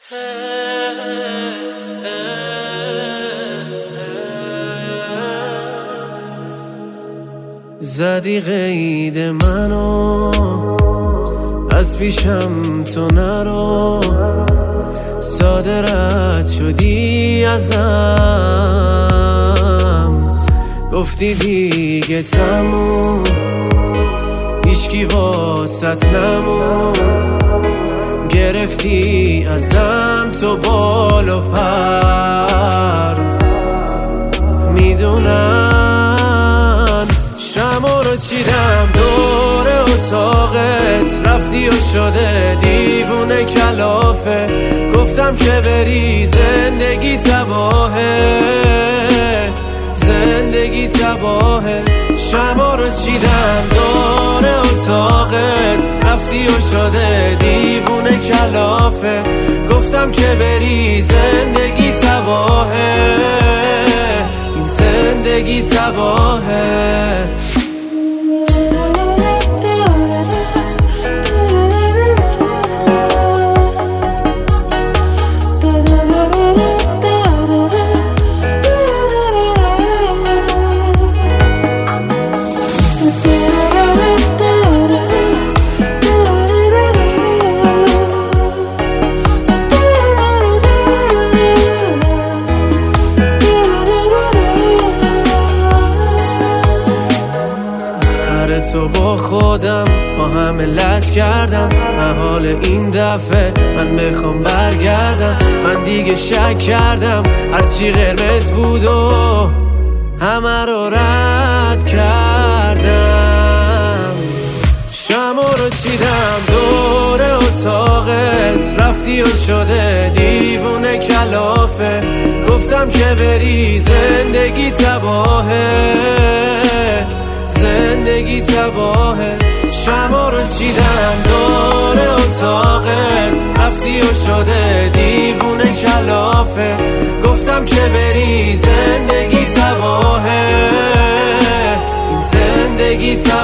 زدی قید منو، از پیشم تو نرو، ساده رد شدی ازم، گفتی دیگه تموم، هیچکی واسط نموند، گرفتی ازم تو بال و پر. میدونم شمع رو چیدم دور اتاقت، رفتی و شده دیوونه کلافه، گفتم که بری زندگی تباهه، زندگی تباهه. شمع رو چیدم دور اتاقت، رفتی و شده دیوونه کلافه، گفتم که بری زندگی تباهه، این زندگی تباهه. تو با خودم با همه لج کردم، محال این دفعه من بخوام برگردم. من دیگه شک کردم هرچی قرمز بود و همه رو رد کردم. شمع رو چیدم دور اتاقت، رفتی و شده دیوونه کلافه، گفتم که بری زندگی تباهه، زندگی تباهه. شمع رو چیدم دور اتاقت، رفتی و شده دیوونه کلافه، گفتم که بری زندگی تباهه، این زندگی تباهه.